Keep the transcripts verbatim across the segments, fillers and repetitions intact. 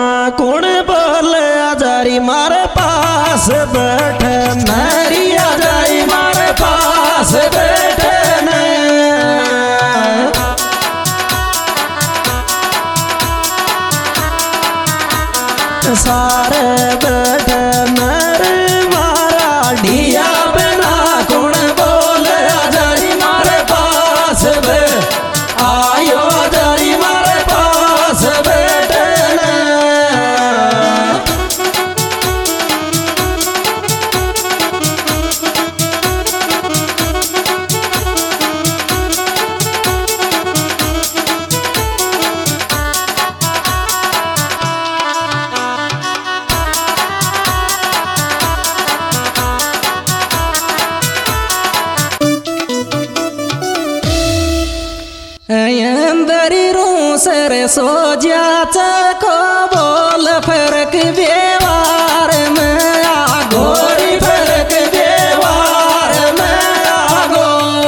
कौन बोले आजारी मारे पास बैठे मेरी आजारी मारे पास बैठे ने सारे बैठे मेरे मारा ढिया बिना कौन बोले आजारी मारे पास बे आयो आजारी मारे पास बैठे ने अंदरी रूसर सो जाता को बोल फर्क व्यवहार में आगोरी फर्क व्यवहार में आगो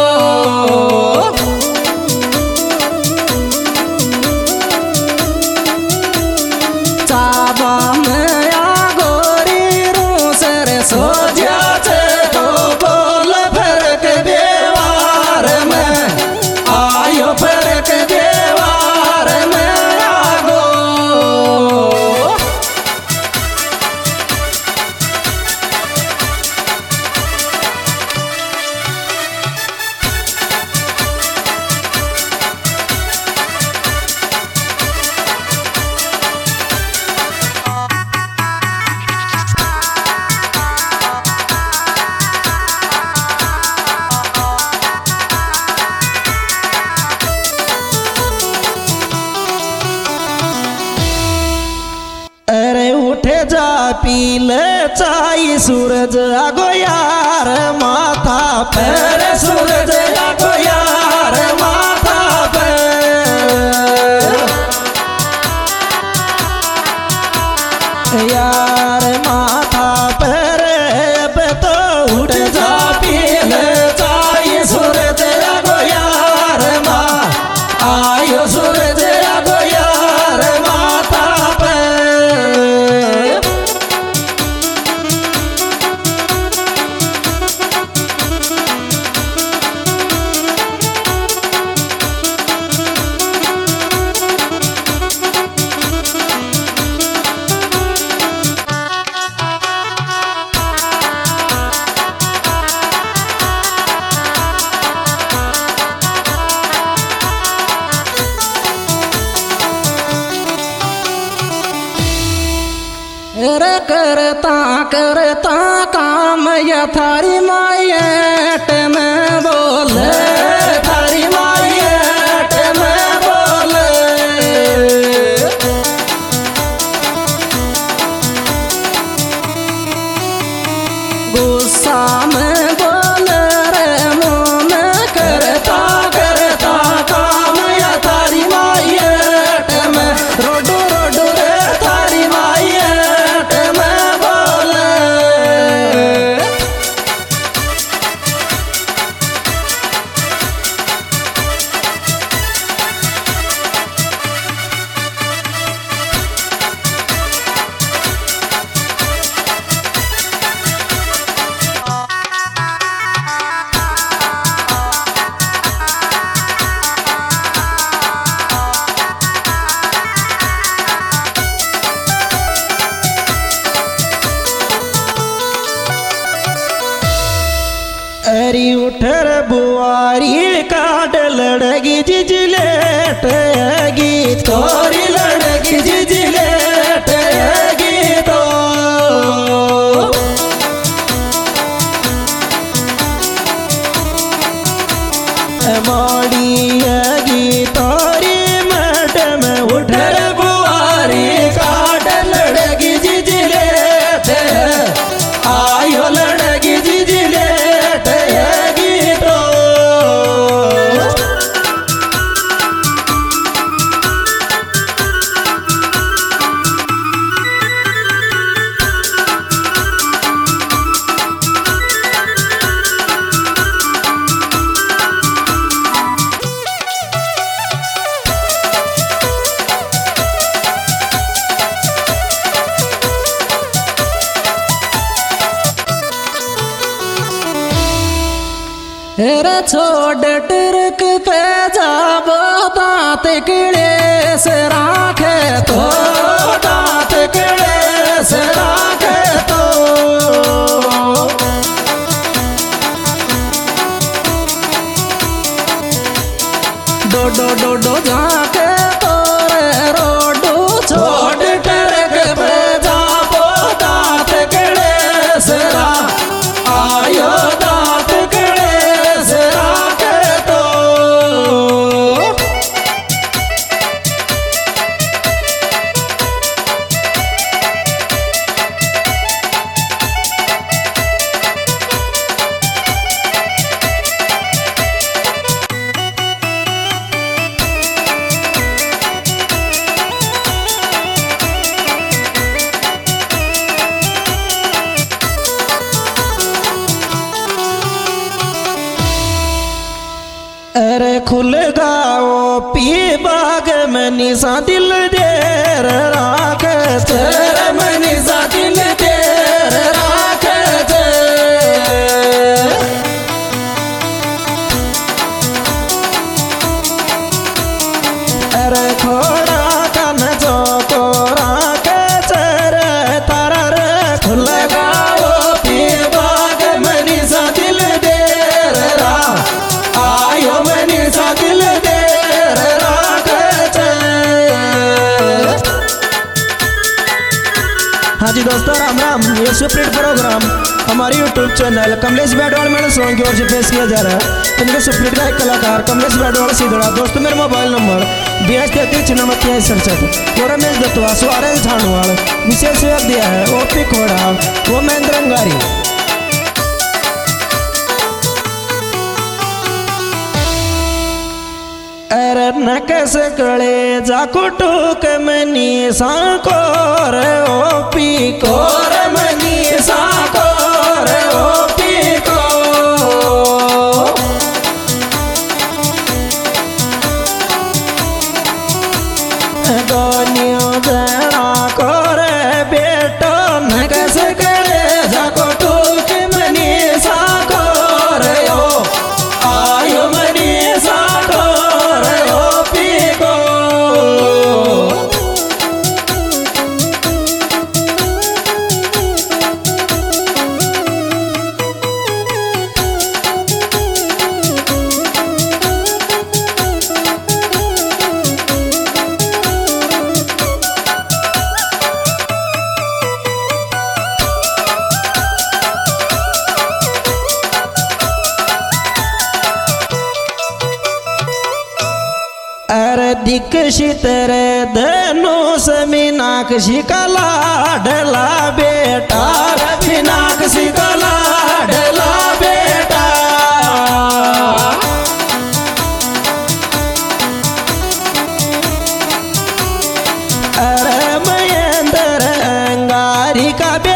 चाबा में आगोरी रूसर सो जाता को बोल फर्क व्यवहार में आयो फर्क व्यवहार में आगो अरे उठे जा पीले चाई सूरज आगो यार माथा पर सूरज आगो यार माथा पर यार माथा पर अब तो उठ जा पीले चाई सूरज आगो यार माँ आयो सूरज आगो यार माथा पर करता करता काम या थारी मायट में बोले थारी मायट में बोले गुस्सा में बोले रे मुँह में करता करता काम या थारी मायट में रोडू रोडू रे थारी मायट में बोले अरी उठर बुआरी काट लड़गी जिजलेट गी तोरी लड़गी जिजलेट गी तो मोड़ी गी तोरी मैडम उठर बुआरी काट लड़गी जिजलेट आयो लड़गी जिजलेट गी तो रे छोड़ ट्रक पे जाबो दांत किड़े से राखे तो दांत किड़े से राखे तो डो डो डो डो जाके तो रे रोडू छोड़ ट्रक पे जाबो दांत किड़े से रा आयो दांत किड़े से राखे तो अरे खुल गाओ पी बाग में निशा दिल देर राख तेरे में निशा दिल देर राख अरे खोड़ा कन जो को राख चेरे तारा रे खुल गाओ पी बाग में निशा दिल देर रा आयो मैंने सा दिल देर राखे छे। हाँ जी दोस्तों राम राम, ये सुप्रीट प्रोग्राम हमारे यूट्यूब चैनल कमलेश बैडवाल मेरे सॉन्ग की ओर से पेश किया जा रहा है। इनके सुप्रीट का एक कलाकार कमलेश बैडवाल सीधड़ा। दोस्तों मेरा मोबाइल नंबर बी एच तैतीस नंबर तिहाई सड़सठ और रमेश दत्तवा सुरेश झाणुवाल विशेष सहयोग दिया है ओपी खोड़ा वो महेंद्र अंगारी। अरे न कैसे कड़े जाको टूक मनी साको रे ओ पी को रे मनी साको रे ओ पी को गोनियो जरा को रे बेटो न कैसे कड़े जाको टूक मनी साको रे ओ आयो मनी साको अरे दीक्षित रे धनुष मीनाक्षी कला ढला बेटा मीनाक्षी कला ढला बेटा अरे महेंद्र अंगारी का